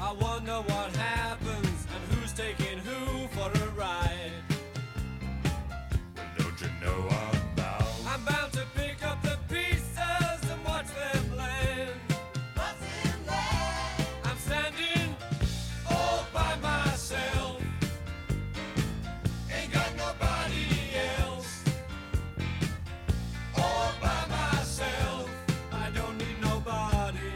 I wonder what happens and who's taking who for a ride. Well, don't you know I'm bound to pick up the pieces and watch them land. What's in there? I'm standing all by myself. ain't got nobody else? All by myself. I don't need nobody.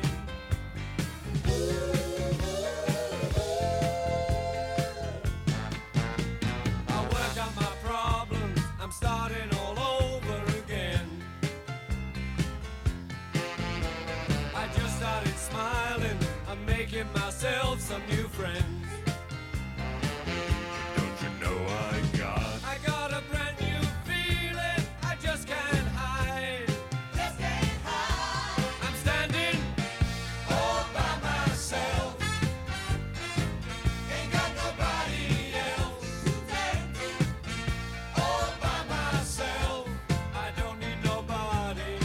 I work out my problems. I'm starting all over again. I just started smiling. I'm making myself some new friends. Don't you know I got a brand new feeling. I just can't hide. Just can't hide. I'm standing all by myself. ain't got nobody else? All by myself. I don't need nobody.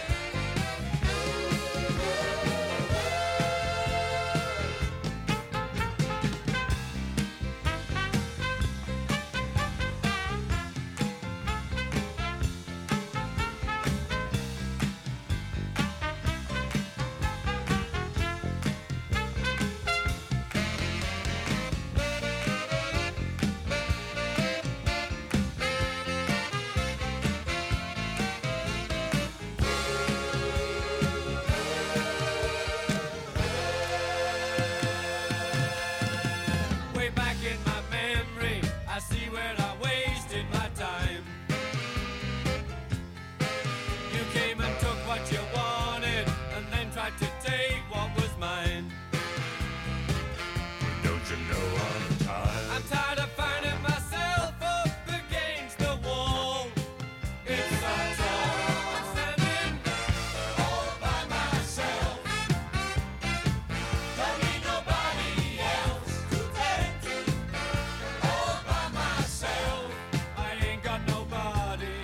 Way back in my memory, I see where I wasted my time. You came and took what you wanted, and then tried to take what was mine. Don't you know I'm tired of finding myself up against the wall. It's so tall. I'm standing all by myself. Don't need nobody else to take to. All by myself. I ain't got nobody.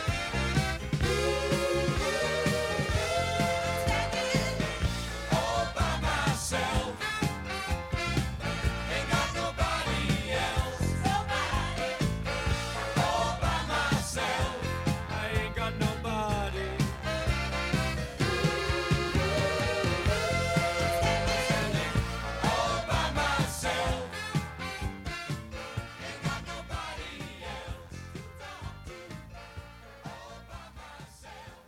All by myself. Ain't got nobody else. All by myself. I ain't got nobody. Standing all by myself. Ain't got nobody else to talk to. All by myself.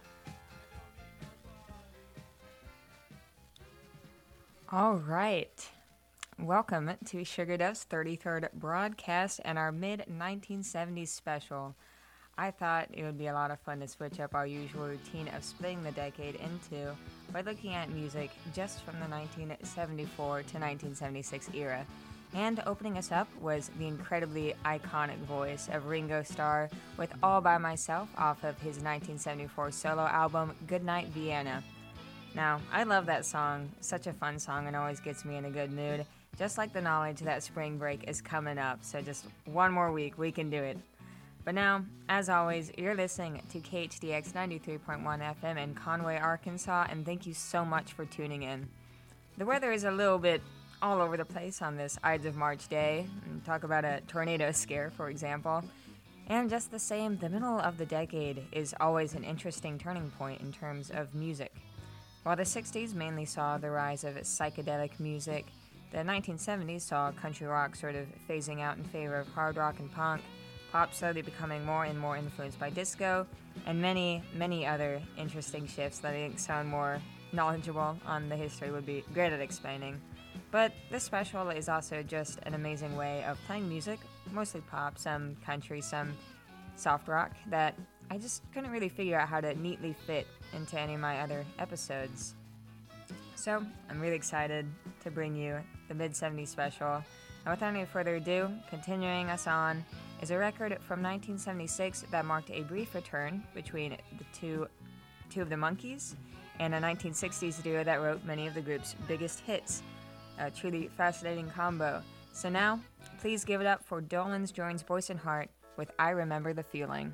All right. Welcome to Sugar Dove's 33rd broadcast and our mid-1970s special. I thought it would be a lot of fun to switch up our usual routine of splitting the decade into by looking at music just from the 1974 to 1976 era. And opening us up was the incredibly iconic voice of Ringo Starr with All By Myself off of his 1974 solo album Goodnight Vienna. Now, I love that song. Such a fun song and always gets me in a good mood. Just like the knowledge that spring break is coming up. So just one more week, we can do it. But now, as always, you're listening to KHDX 93.1 FM in Conway, Arkansas, and thank you so much for tuning in. The weather is a little bit all over the place on this Ides of March day. And talk about a tornado scare, for example. And just the same, the middle of the decade is always an interesting turning point in terms of music. While the 60s mainly saw the rise of psychedelic music, the 1970s saw country rock sort of phasing out in favor of hard rock and punk, pop slowly becoming more and more influenced by disco, and many, many other interesting shifts that I think sound more knowledgeable on the history would be great at explaining. But this special is also just an amazing way of playing music, mostly pop, some country, some soft rock, that I just couldn't really figure out how to neatly fit into any of my other episodes. So I'm really excited to bring you the mid-70s special. And without any further ado, continuing us on is a record from 1976 that marked a brief return between the two of the Monkees and a 1960s duo that wrote many of the group's biggest hits. A truly fascinating combo. So now, please give it up for Dolenz Jones Boyce and Hart with I Remember the Feeling.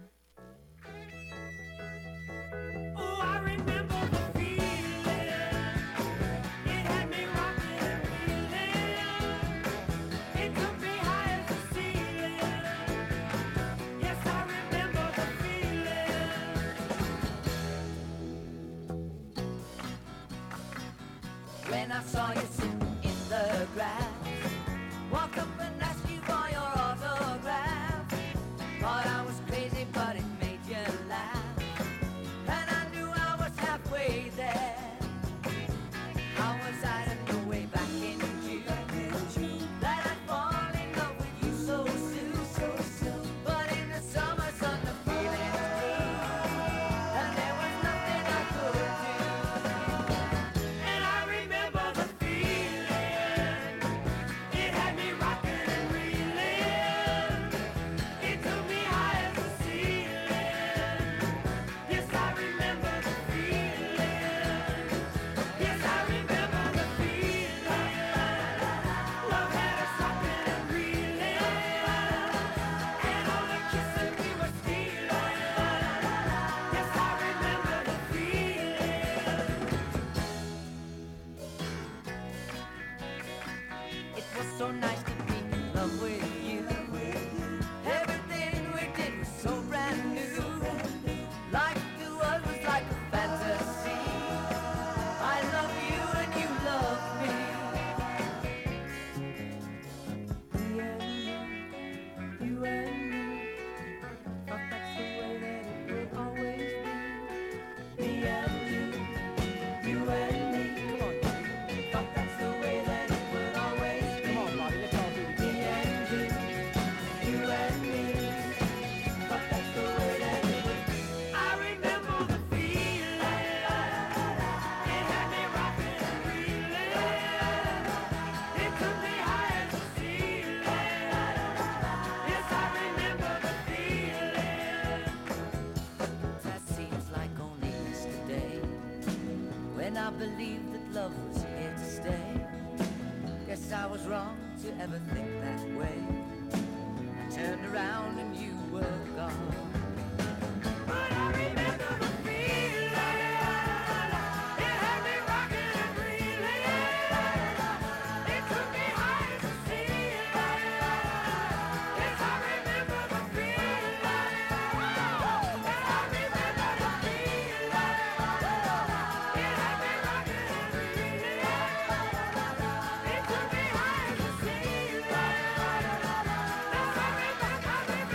Oh, I remember the feeling. It had me rocking and feeling. so nice to be in love with you. Everything we did was so brand new. Life to us was like a fantasy. I love you and you love me. You and me, thought that's the way that it would always be. Me and you and me. Come on, thought that's the way that it would always be. Come on, Bobby, let's all do it. Me and you and me. Thought that's the way that it would be. I remember the feeling. It had me rocking and reeling. It took me high as a ceiling. Yes, I remember the feeling. That seems like only yesterday, when I believed that love was here to stay. Guess I was wrong to ever think that way. I turned around and you were gone. But I remember the feeling. It had me rocking and reeling. It took me high as a ceiling. Yes, I remember the feeling. And I remember the feeling. It had me rocking and reeling. It took me high as a ceiling. Yes, I remember the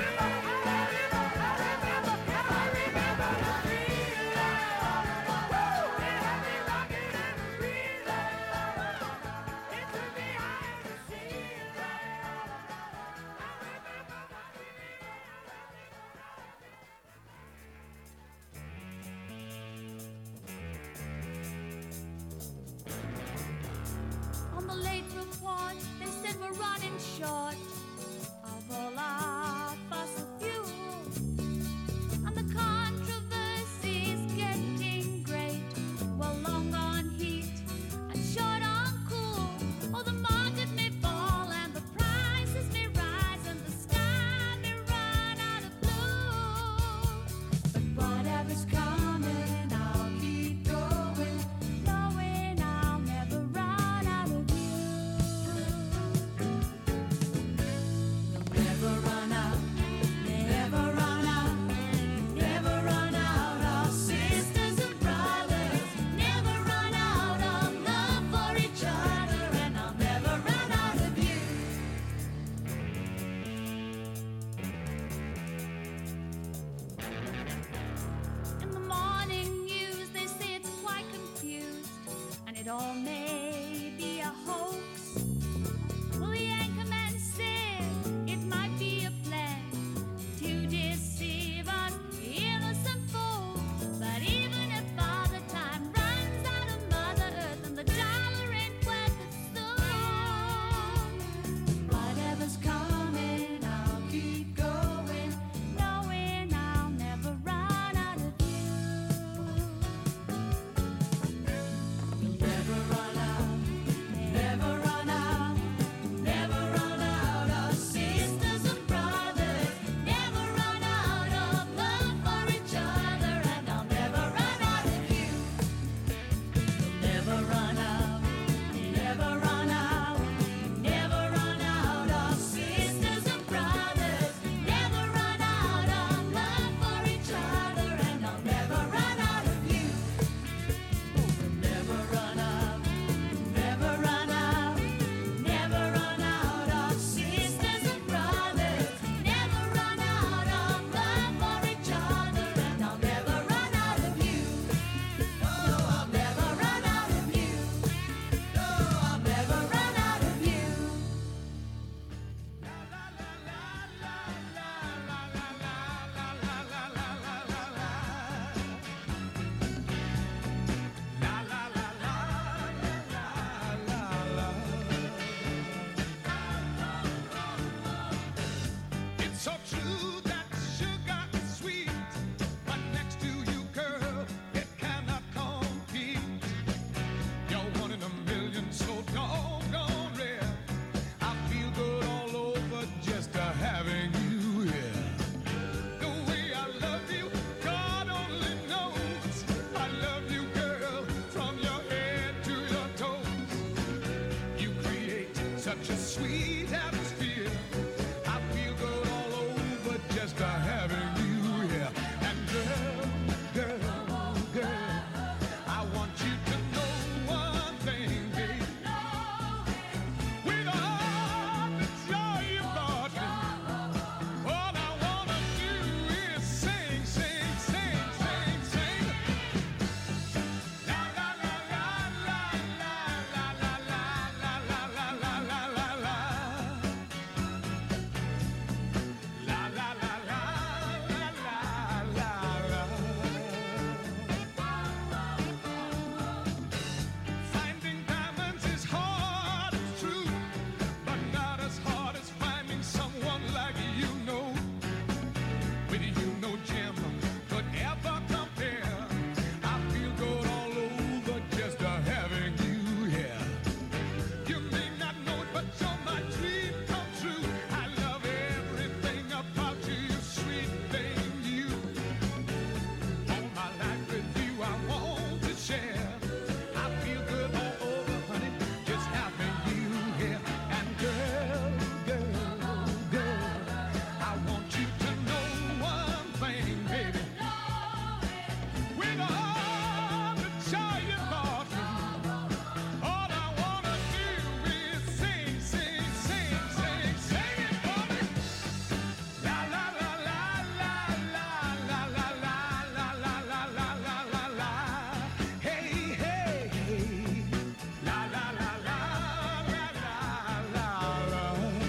On the late report, they said we're running short of all our fossil fuel. And the controversy's getting great. Well, long on heat and short on cool. Oh, the market may fall and the prices may rise and the sky may run out of blue. But whatever's coming, I'll keep going, knowing I'll never run out of you. such a sweet atmosphere. I feel good all over just having you here. And girl, I want you to know one thing, baby. With all the joy you brought me, all I wanna do is sing, sing, sing, sing, sing. La la la la la la la la la la la la la la la la. La la la la la la la. Finding diamonds is hard, it's true, but not as hard as finding someone like you know. With you, no gem could ever compare. I feel good all over just having you here. You may not know it, but you're my dream come true. I love everything about you, you sweet thing, you. All my life with you, I want to share. I feel good all over, honey, just having you here. And girl, I want you to know one thing, baby. With all the joy you brought me, all I wanna do is sing, sing, sing, sing, sing it for me. La la la la la la la la la la la la la la la la. Hey, hey, hey. La la la la la la la la.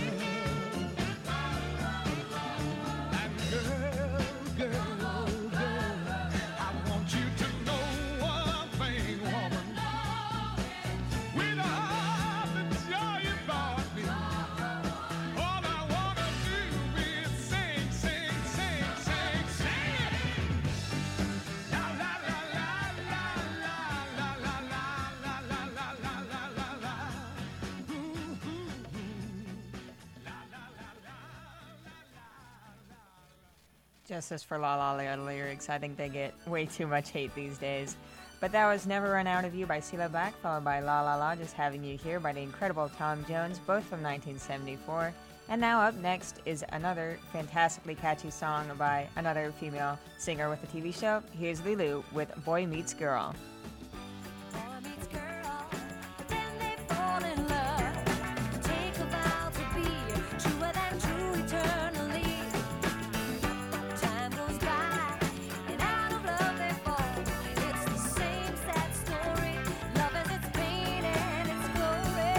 And girl, I want you to know one thing, woman. With all the joy you brought me, all I wanna do is sing, sing, sing, sing, sing it. La la la la la la la la la la la la la la la la. Ooh, ooh, ooh. La la la la la la. Justice for La La Land lyrics. I think they get way too much hate these days. But that was Never Run Out of You by Cilla Black, followed by La La La, Just Having You Here by the incredible Tom Jones, both from 1974. And now up next is another fantastically catchy song by another female singer with a TV show. Here's Lulu with Boy Meets Girl. Boy meets girl, then they fall in love. Take a vow to be truer than true eternally. Time goes by, and out of love they fall. It's the same sad story. Love has its pain and its glory.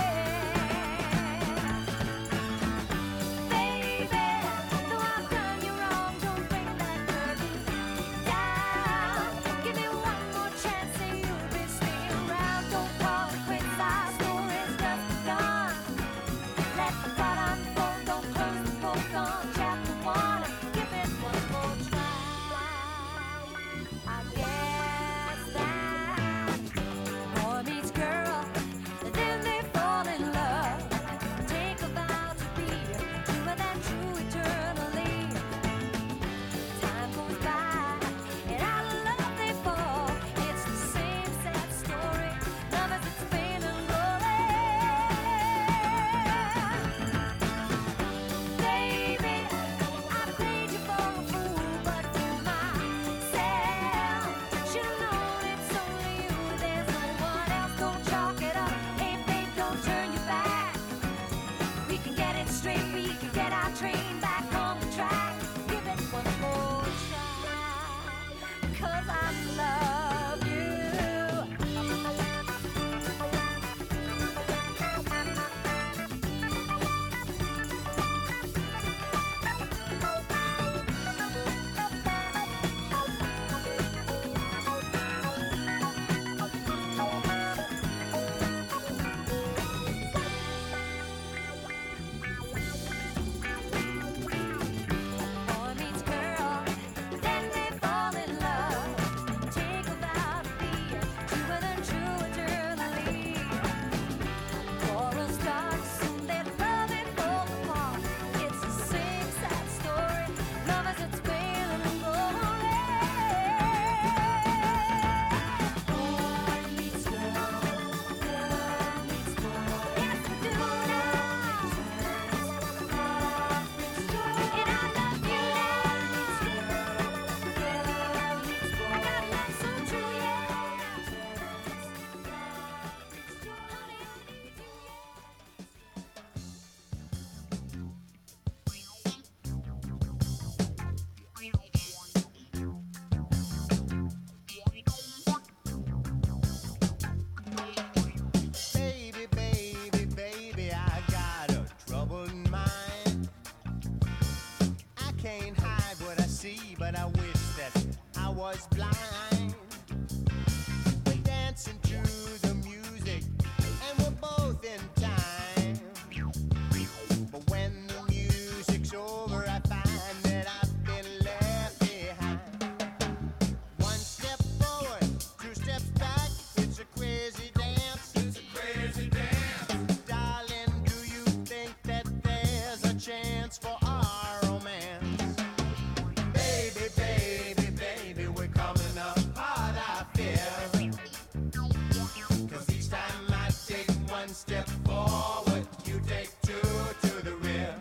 Baby, though I've done you wrong, don't break that curtain down. Give me one more chance, say boys blind. We're dancing to the music, and we're both in time. But when the music's over, I find that I've been left behind. One step forward, two steps back. It's a crazy dance. It's a crazy dance. Darling, do you think that there's a chance for our romance? Baby, baby, baby, we're coming up hard, I fear. 'Cause each time I take one step forward, you take two to the rear.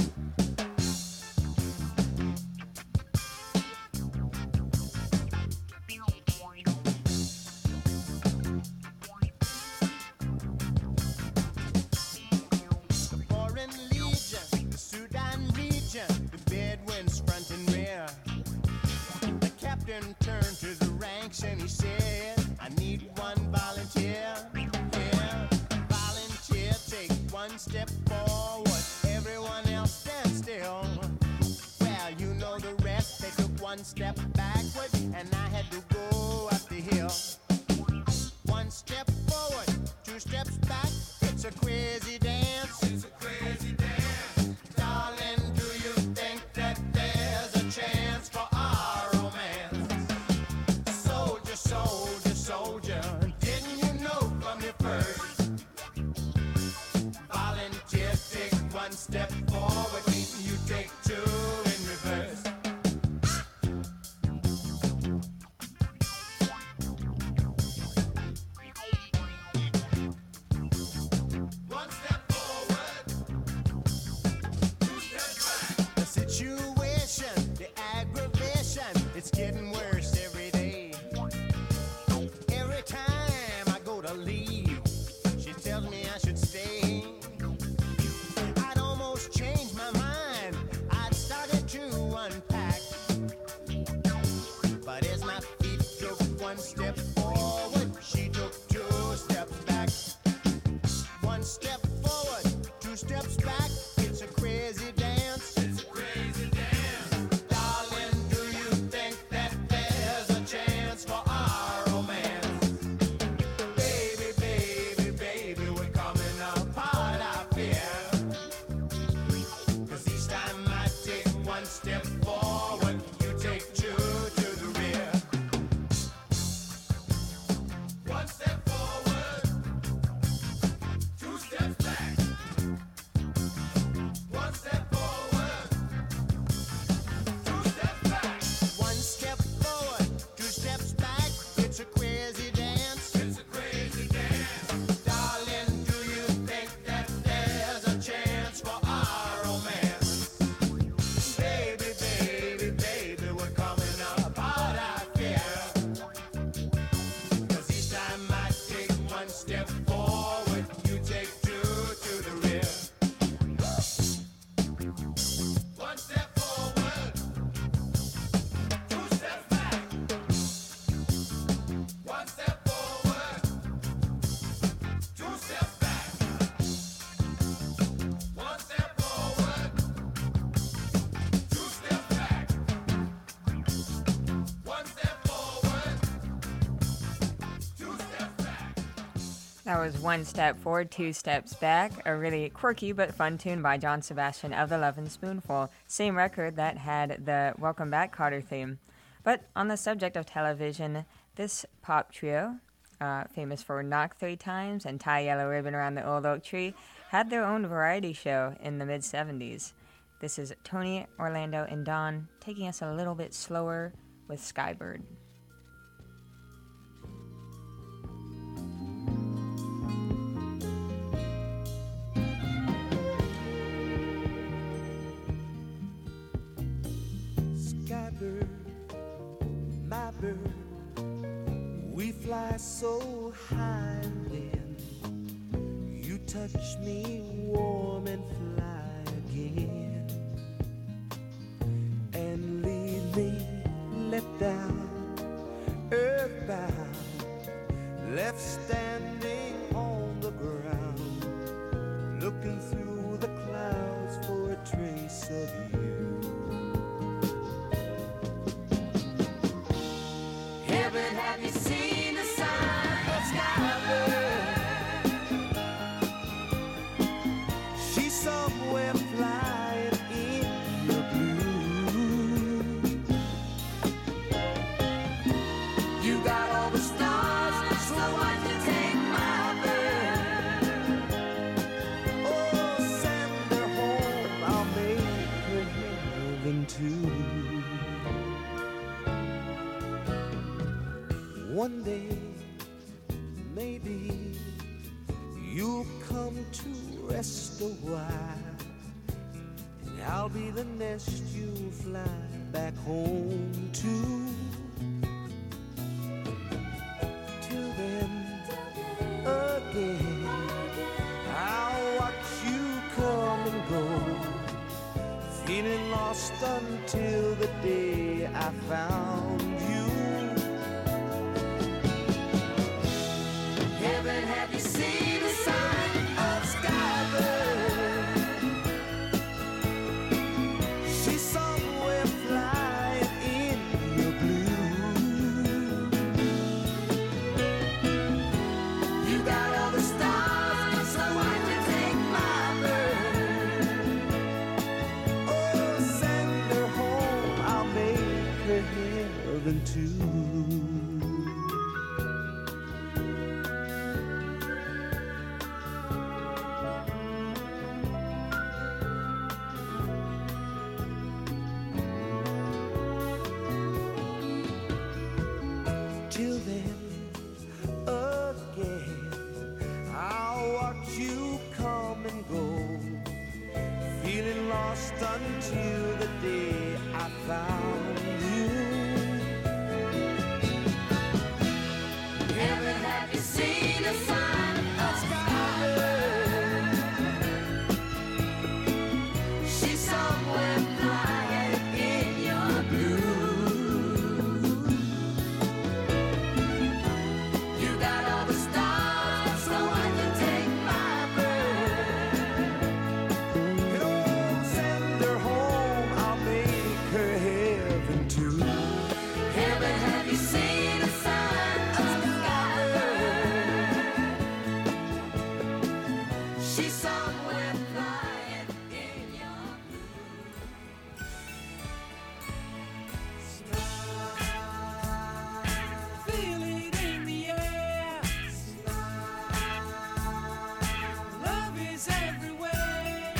The Foreign Legion, the Sudan region, the Bedouins front and rear. The captain turned to the ranks and he said, I need one volunteer. Yeah, volunteer, take one step forward, everyone else stand still. Well, you know the rest, they took one step backward and I had to go up the hill. One step forward, two steps back, it's a crazy dance. It's a crazy dance. Darling, do you think that there's a chance for our romance? Soldier, soldier, soldier, didn't you know from the first? Volunteer, take one step forward, you take two in reverse. One step forward, two steps back. The situation, the aggravation, it's getting worse every day. Every time I go to leave, she tells me I should stay. I'd almost changed my mind. I'd started to unpack. But as my feet took one step forward, she took two steps back. One step forward, two steps back. It's a crazy dance. It's a crazy dance. Darling, do you think that there's a chance for our romance? Baby, baby, baby, we're coming apart, I fear. 'Cause each time I take one step forward, you take two to the rear. One step forward, two steps back. One step forward, two steps back. One step forward, two steps back. It's a crazy dance. It's a crazy dance. Darling, do you think that there's a chance for our romance? Baby, baby, baby, we're coming apart, I fear. 'Cause each time I take one step forward, you take two to the rear. One step forward, two steps back. One step forward, two steps back. One step forward, two steps back. One step forward, two steps back. That was One Step Forward, Two Steps Back, a really quirky but fun tune by John Sebastian of the Lovin' Spoonful, same record that had the Welcome Back Kotter theme. But on the subject of television, this pop trio, famous for Knock 3 Times and Tie Yellow Ribbon Around the Old Oak Tree, had their own variety show in the mid-70s. This is Tony, Orlando, and Don taking us a little bit slower with Skybird. Skybird, my bird, we fly so high and then you touch me warm and fly again and leave me let down, earthbound, left standing on the ground, looking through the clouds for a trace of you. One day, maybe you'll come to rest a while, and I'll be the nest you'll fly back home to. Till then, again, I'll watch you come and go, feeling lost until the day I found you. Heaven, have you seen a sign of Skybird? She's somewhere flying in your blue. You got all the stars, so why'd you take my bird? Oh, send her home, I'll make her heaven too. Till then, again, I'll watch you come and go, feeling lost until the day I found you. Heaven, have you seen a sign of Skybird? She's somewhere flying in your blue. You got all the stars, so why'd you take my bird? And oh, send her home, I'll make her heaven too. Heaven, have you seen a sign of Skybird? She's somewhere flying in your Feel it in the air. Love is everywhere.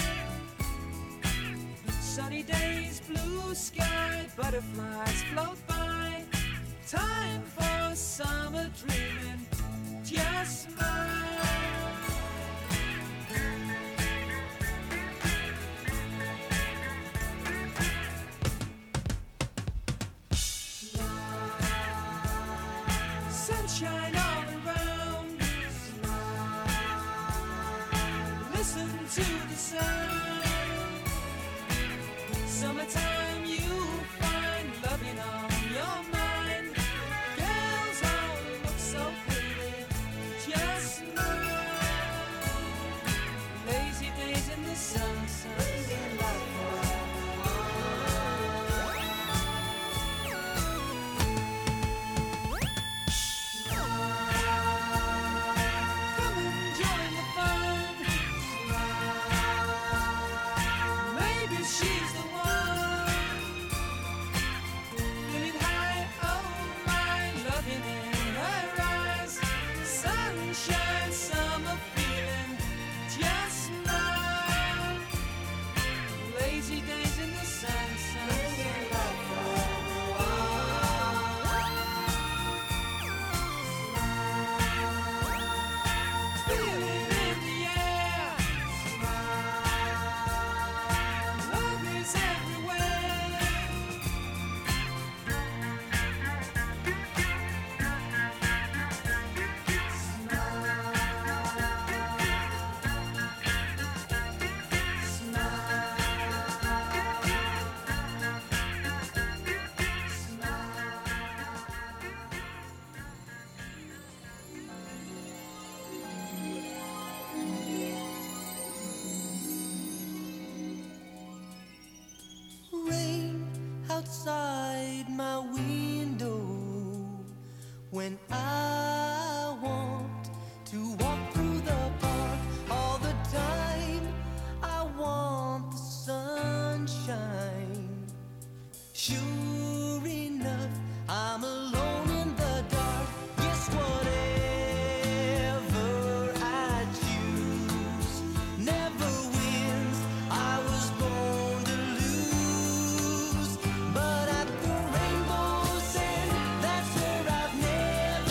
Sunny days, blue sky, butterflies float by. Time for summer dreaming. Just smile. Sunshine all around. Listen to the sound. Summertime, you find loving on your mind. Girls all look so pretty. Just smile. Lazy days in the sun, sunset light. Come and join the fun. Maybe she's the one. Feeling high, oh my, loving in her eyes. Sunshine, summer feeling, just smile. Lazy days in the sun, sunset light. Feel it in the air. Love is everywhere. Rain outside my window when I want to walk through the park all the time. I want the sunshine. Sure enough, I'm alone in the dark. Guess whatever I choose never wins. I was born to lose, but at the rainbow's end, that's where I've never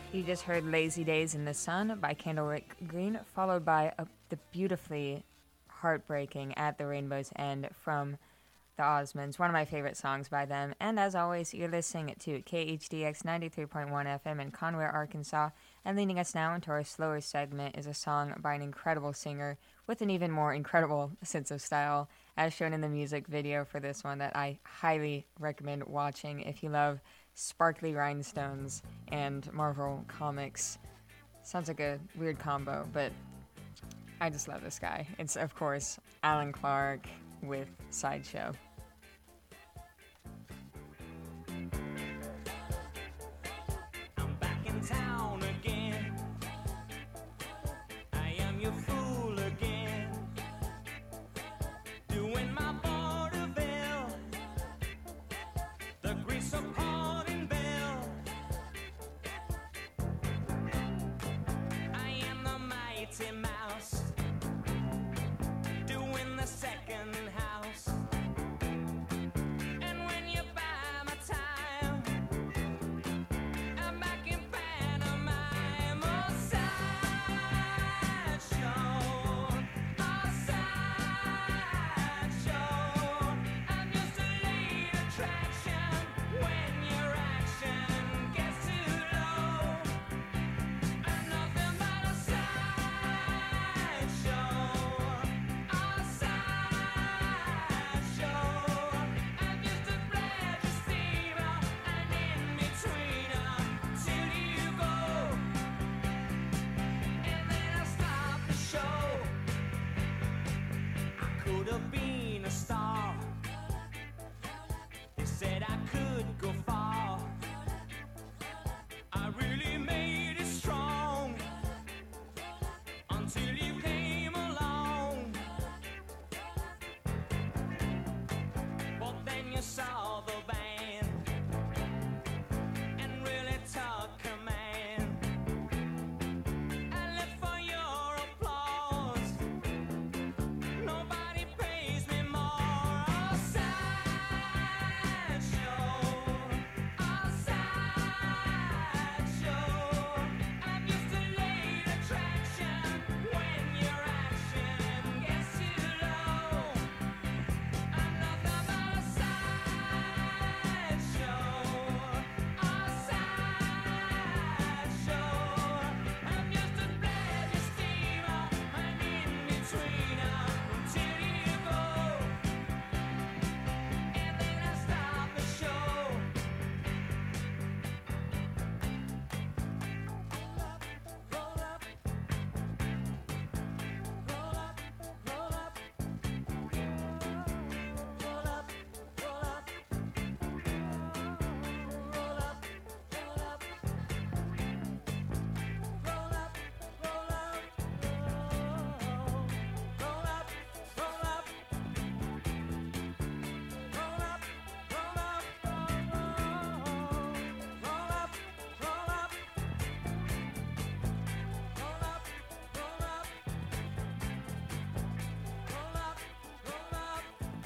You just heard Lazy Days in the Sun by Candlewick Green, followed by the beautifully heartbreaking At the Rainbow's End from the Osmonds, one of my favorite songs by them. And as always, you're listening to KHDX 93.1 FM in Conway, Arkansas. And leading us now into our slower segment is a song by an incredible singer with an even more incredible sense of style, as shown in the music video for this one that I highly recommend watching if you love sparkly rhinestones and Marvel Comics. Sounds like a weird combo, but I just love this guy. It's, of course, Alan Clark with Sideshow. I'm back in town again. I am your fool again. Doing my vaudeville. The grease of Pardon Bell. I am the mighty mouse. Doing the second house. And when you buy my time, I'm back in pantomime. Oh, sideshow. Oh, sideshow. I'm just a late attraction when your action gets too low. I'm nothing but a sideshow. Oh, sideshow. I'm just a pleasure steamer, and in between 'em till you go. And then I stop the show. I could have been a star. They said I could go far. I really made it strong until you came along. But then you saw the band and really took command. I live for your applause. Nobody pays me more. Oh, sideshow. Oh, sideshow. I'm just a late attraction when your action gets too low. I'm nothing but a sideshow. Oh, sideshow. I'm just a pleasure steamer, and in between 'em till you go. And then I stop the show. Roll up, roll up, roll up, roll up, roll up, roll up, roll up, roll up, roll up, roll up, roll up, roll up, roll up, roll up, roll up, roll up, roll up, roll up, roll up, roll up,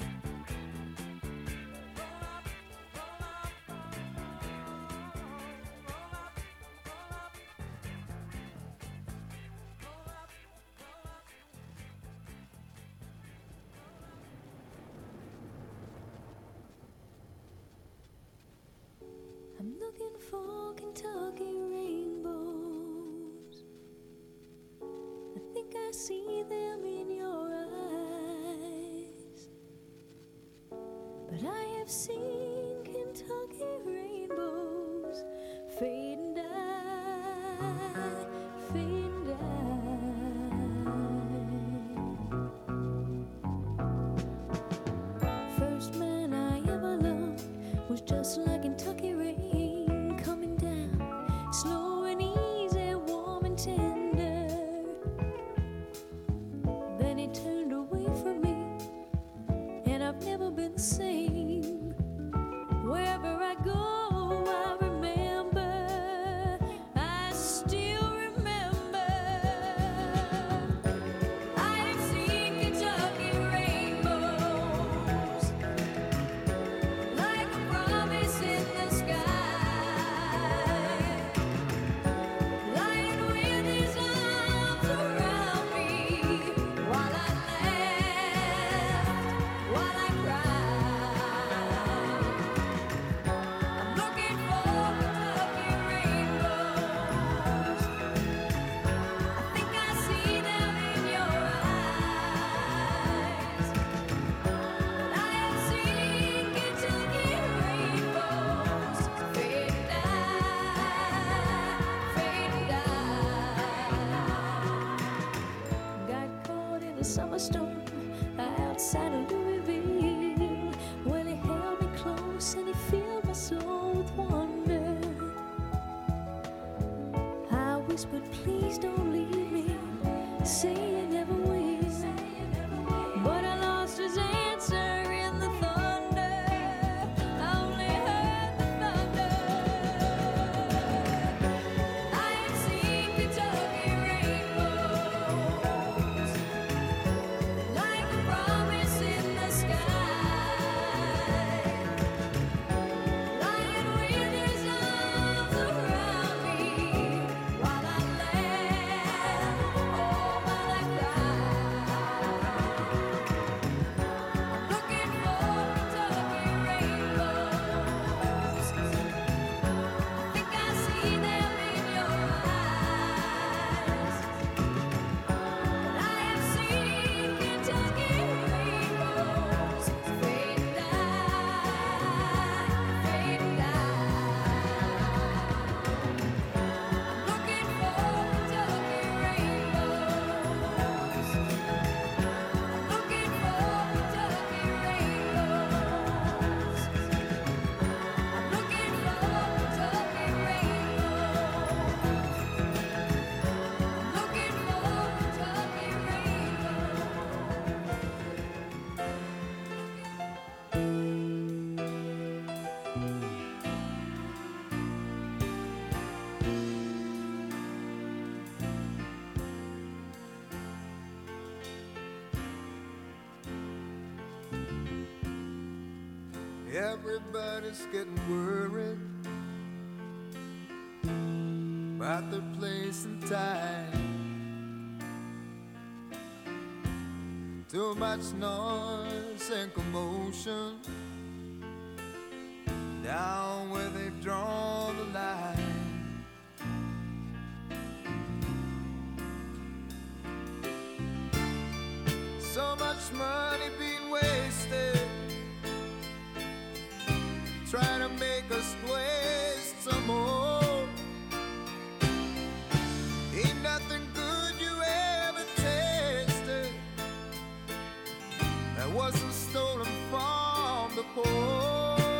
I'm looking for Kentucky rainbows. I think I see them in your eyes. But I have seen Kentucky rainbows fade and die, fade and die. First man I ever loved was just like Kentucky rain coming down, slow and easy, warm and tender. Then he turned away from me, and I've never been the same. Wherever I go, I remember a summer storm outside of Louisville. Well, he held me close and he filled my soul with wonder. I whispered, please don't leave me, say you never will. But I lost his answer in the thunder. I only heard the thunder. I have seen Kentucky rainbows, like a promise in the sky, lying with his arms around me while I laugh, oh, while I cry. Looking for Kentucky rainbows. Think I see them in your eyes. But I have seen Kentucky rainbows fade and die, fade and die. Looking for Kentucky rainbows. Looking for Kentucky rainbows. I'm looking for Kentucky rainbows. Looking for Kentucky Everybody's getting worried about their place and time. Too much noise and commotion down where they've drawn the line. So much money being wasted trying to make us waste some more. Ain't nothing good you ever tasted that wasn't stolen from the poor.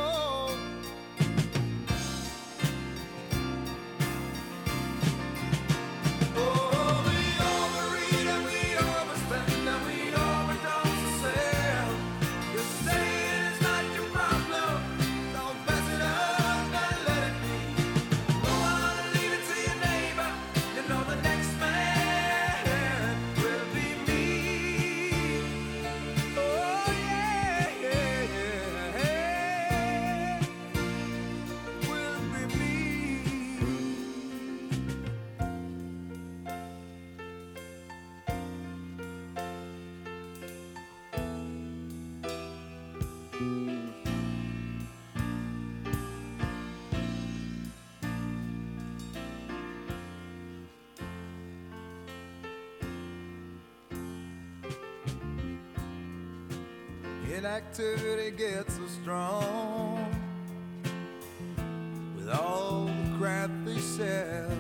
Oh, we overeat and we overspend and we overdose ourselves. You're saying it's not your problem. Don't mess it up and let it be. Go on and leave it to your neighbor. You know the next man will be me. Oh yeah, yeah, yeah. Will be me. Inactivity gets so strong with all the crap they sell.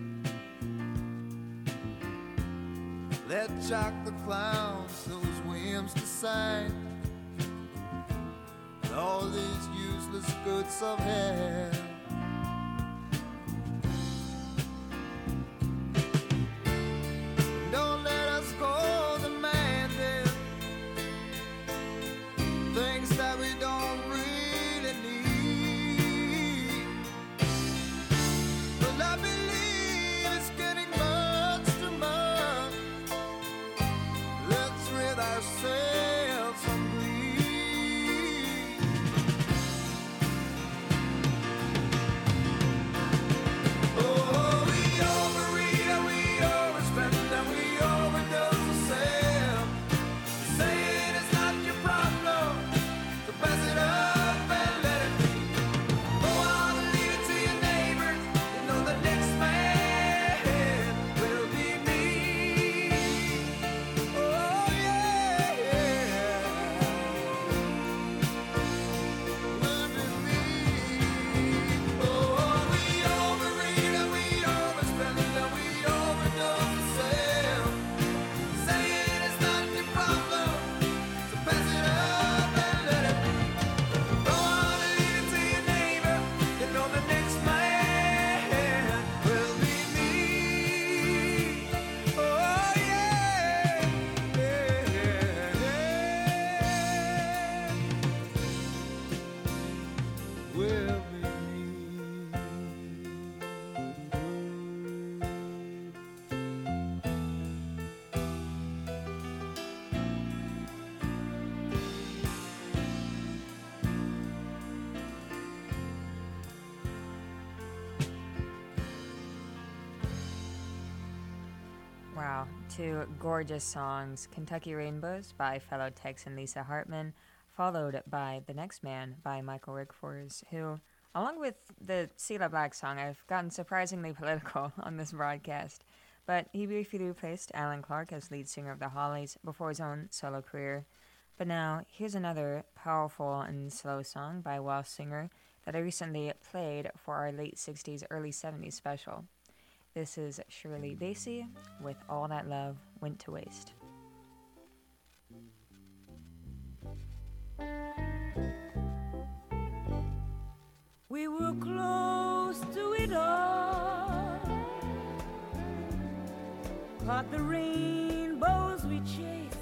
Let Jock the Clowns those whims decide with all these useless goods of hell. Don't let us go demanding things that we don't really need. Well, I believe it's getting much too much. Let's rid ourselves of greed. Wow, two gorgeous songs, Kentucky Rainbows by fellow Texan Lisa Hartman, followed by The Next Man by Michael Rickfors, who, along with the Cilla Black song, I've gotten surprisingly political on this broadcast, but he briefly replaced Alan Clark as lead singer of the Hollies before his own solo career. But now, here's another powerful and slow song by a Welsh singer that I recently played for our late 60s, early 70s special. This is Shirley Bassey with All That Love Went to Waste. We were close to it all, caught the rainbows we chased,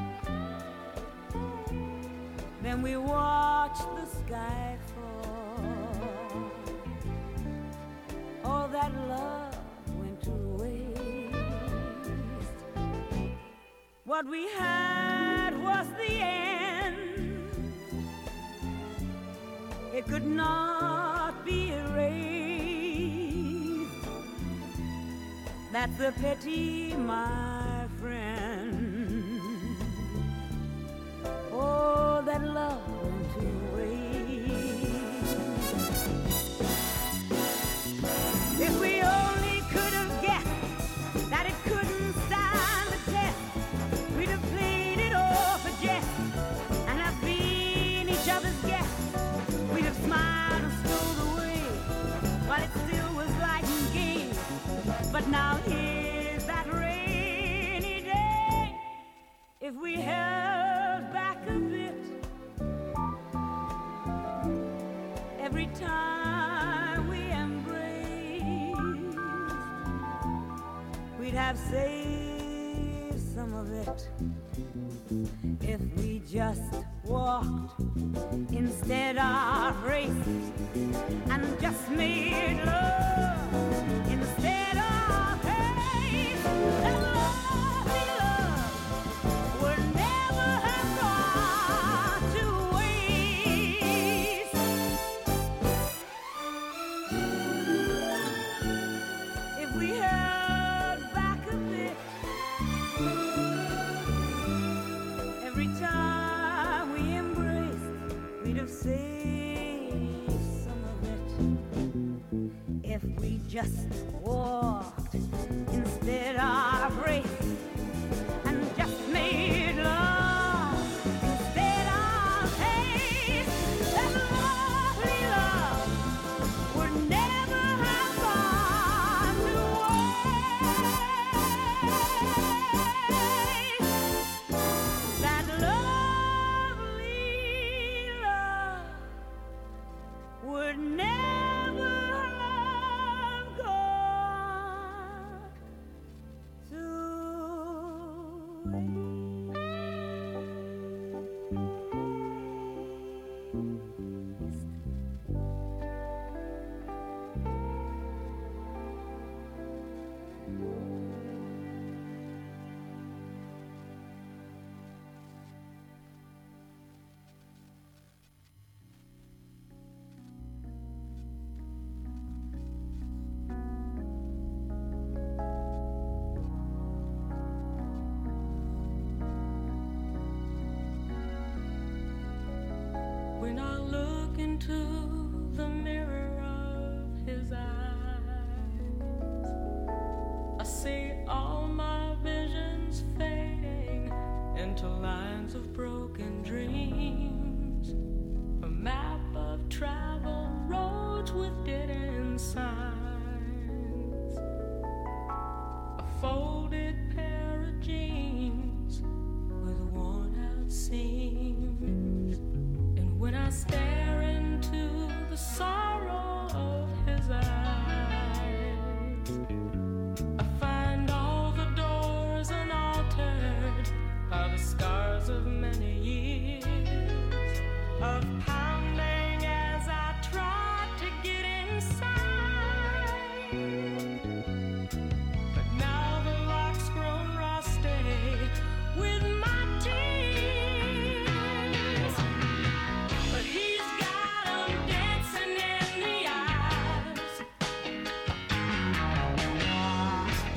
then we watched the sky fall. All that love went to waste. What we had was the end. It could not be erased. That's the pity, my friend. Oh, that love went to waste. If we only could have guessed that it couldn't stand the test, we'd have played it all for jest and have been each other's guests. We'd have smiled and strolled away while it still was light and gay. But now here's that rainy day. If we held back a bit, every time we embraced, we'd have saved some of it. If we just walked instead of raced and just made love instead of hate, that lovely love would never have gone to waste. If we held back a bit, every time we embraced, we'd have saved some of it. If we just walked instead of raced and just made love instead of hate, that lovely love would never have gone to waste. That lovely love would never have gone to waste. When I look into the mirror of his eyes, I see all my visions fading into lines of broken dreams. A map of travel roads with dead-end signs. A folded pair of jeans with worn-out seams. And when I stare into the sorrow of his eyes, I find all the doors unaltered by the scars of many years of pounding as I try to get inside. But now the lock's grown rusty with my tears. But he's got 'em dancing in the eyes.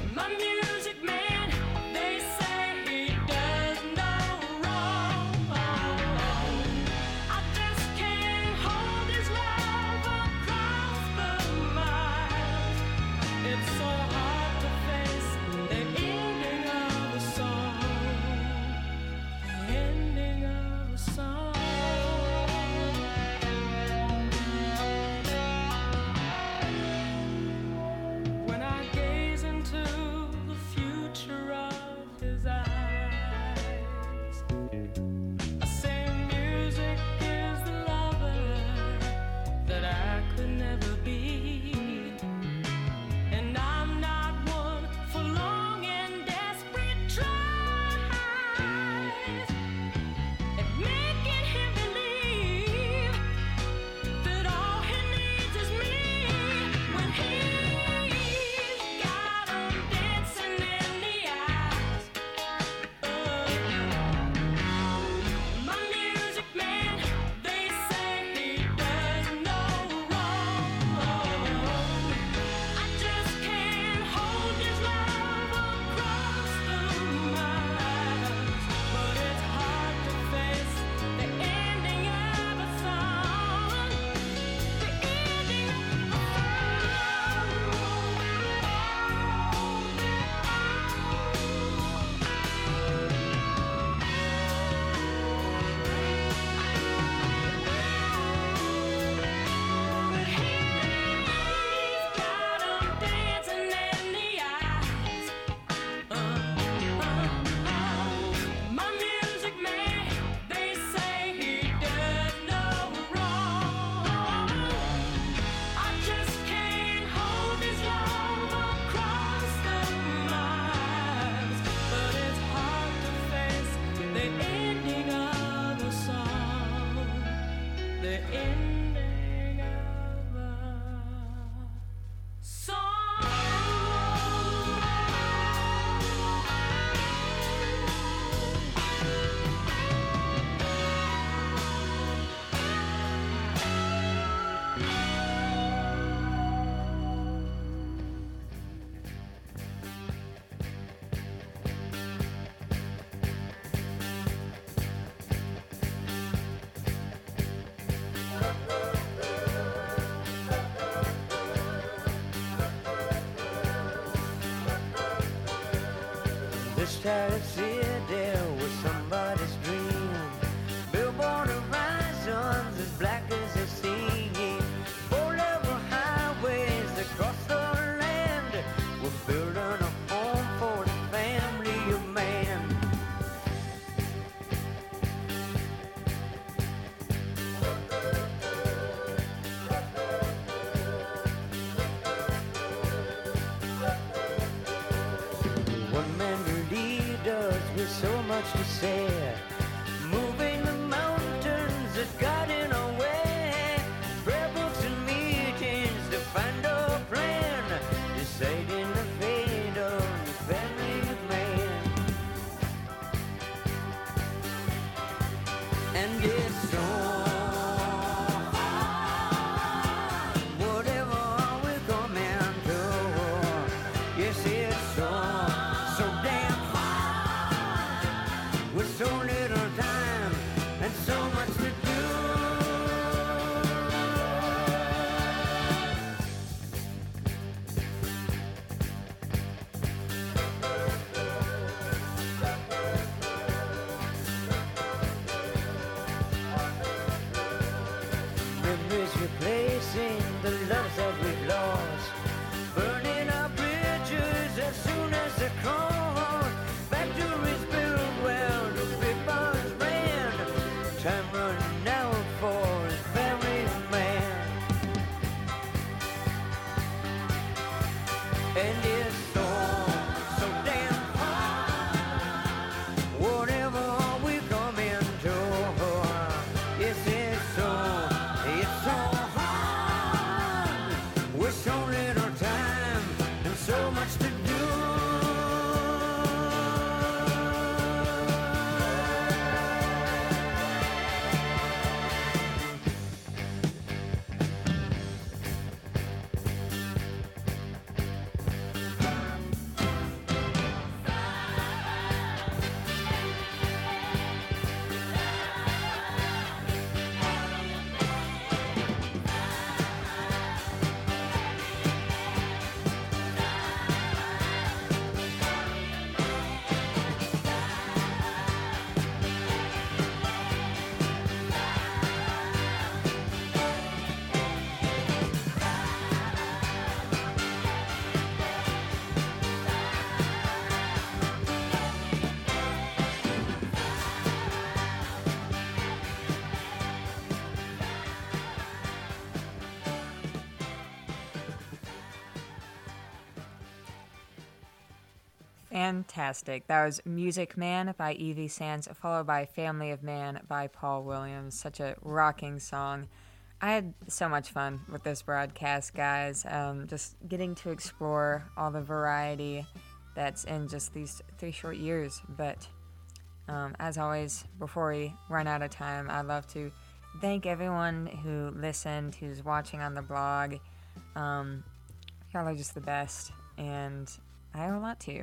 This tired city was somebody's dream. Billboard horizons as black as the sea. Four-level highways across the land. We're building a home for the family of man. One man to lead us with so much to say. Moving the mountains that got in our way. Prayer books and meetings to find a plan. Deciding the fate of the family of man. And it's so hard. Whatever we coming to. Yes, it's so damn hard. With so little time and so much to do. Memories replacing the loves that we've lost. Burning our bridges as soon as they're crossed. Factories built well, the big barns ran. Time running out for his family man. And it's so damn hard. Whatever we come into. Yes, it's so hard. With so little time and so much to do. Fantastic. That was Music Man by Evie Sands, followed by Family of Man by Paul Williams. Such a rocking song. I had so much fun with this broadcast, guys. Just getting to explore all the variety that's in just these 3 short years. But as always, before we run out of time, I'd love to thank everyone who listened, who's watching on the blog. Y'all are just the best, and I owe a lot to you.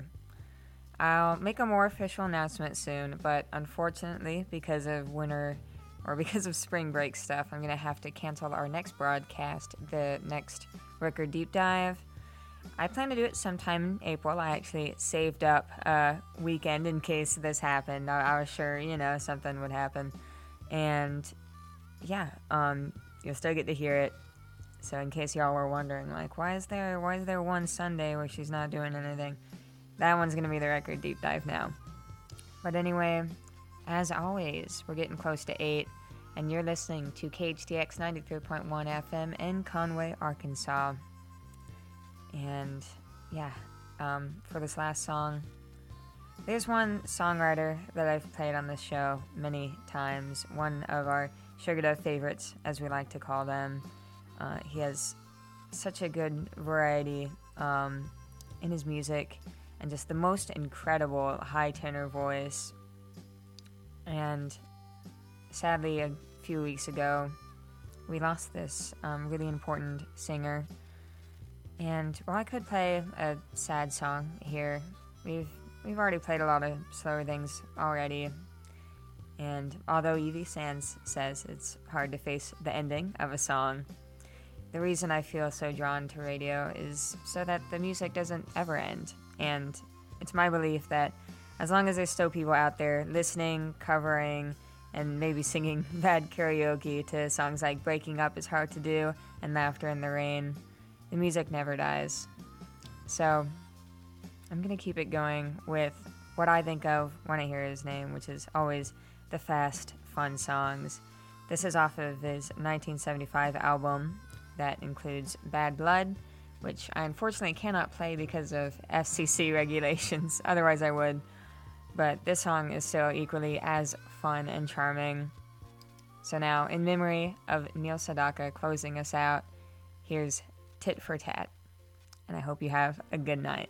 I'll make a more official announcement soon, but unfortunately, because of winter or because of spring break stuff, I'm going to have to cancel our next broadcast, the next record deep dive. I plan to do it sometime in April. I actually saved up a weekend in case this happened. I was sure, something would happen. And yeah, you'll still get to hear it. So in case y'all were wondering, like, why is there one Sunday where she's not doing anything? That one's going to be the record deep dive now. But anyway, as always, we're getting close to 8, and you're listening to KHTX 93.1 FM in Conway, Arkansas. And yeah, for this last song, there's one songwriter that I've played on this show many times, one of our Sugar Dove favorites, as we like to call them. He has such a good variety in his music, and just the most incredible high tenor voice. And sadly, a few weeks ago, we lost this really important singer. And while I could play a sad song here, we've already played a lot of slower things already. And although Evie Sands says it's hard to face the ending of a song, the reason I feel so drawn to radio is so that the music doesn't ever end. And it's my belief that as long as there's still people out there listening, covering, and maybe singing bad karaoke to songs like Breaking Up Is Hard to Do and Laughter in the Rain, the music never dies. So I'm going to keep it going with what I think of when I hear his name, which is always the fast, fun songs. This is off of his 1975 album that includes Bad Blood, which I unfortunately cannot play because of FCC regulations, otherwise I would. But this song is still equally as fun and charming. So now, in memory of Neil Sedaka closing us out, here's Tit for Tat. And I hope you have a good night.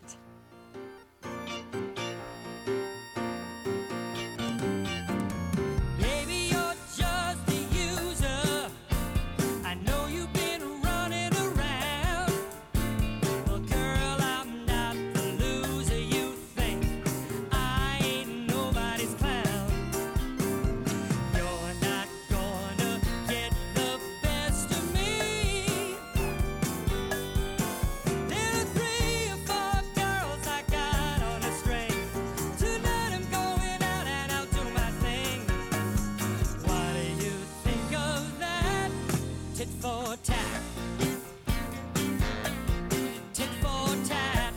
Baby, you're just a user. I know you've been running around. Well, girl, I'm not the loser you think. I ain't nobody's clown. You're not gonna get the best of me. There are 3 or 4 girls I got on a string. Tonight I'm going out and I'll do my thing. What do you think of that? Tit for tat. Tit for tat.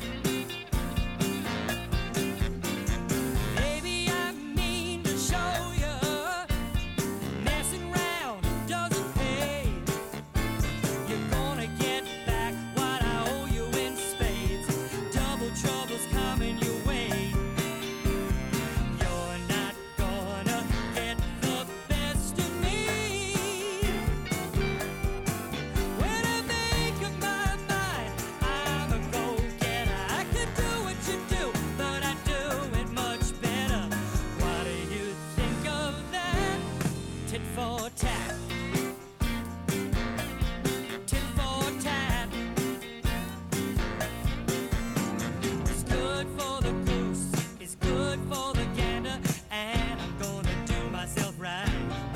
Baby, I mean to show you, messing around doesn't pay. You're gonna get back what I owe you in spades. Double trouble's coming your way. You're not gonna get the best of me. When I make up my mind, I'm a go-getter. I could do what you do, but I do it much better. What do you think of that? Tit for tat. Tit for tat. It's good for the goose, it's good for the gander, and I'm gonna do myself right.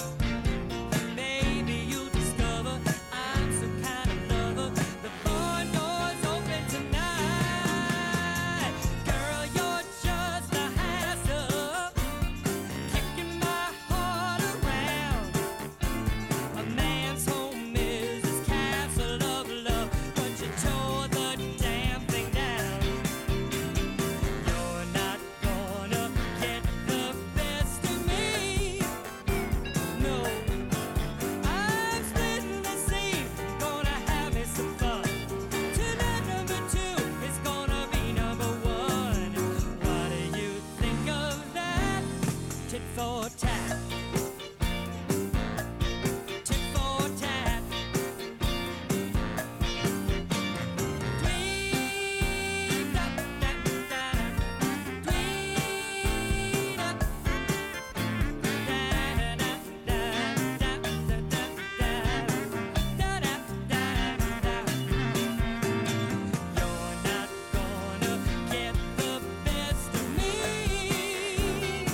Baby, you discover I'm some kind of lover. The barn door's open tonight. Girl, you're just a hassle, kicking my heart around. A man's home is his castle of love, but you tore the damn thing down. You're not gonna get the best of me. No, I'm splitting the scene, gonna have me some fun. Tonight number 2 is gonna be number 1. What do you think of that? Tit for tat. Tit for tat. Dwee da da da da. Dwee da da da da da da da. You're not gonna get the best of me.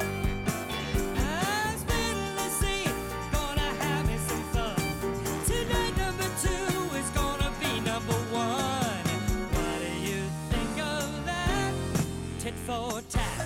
I'm spinning the scene, gonna have me some fun. Tonight number 2 is gonna be number 1. What do you think of that? Tit for tat.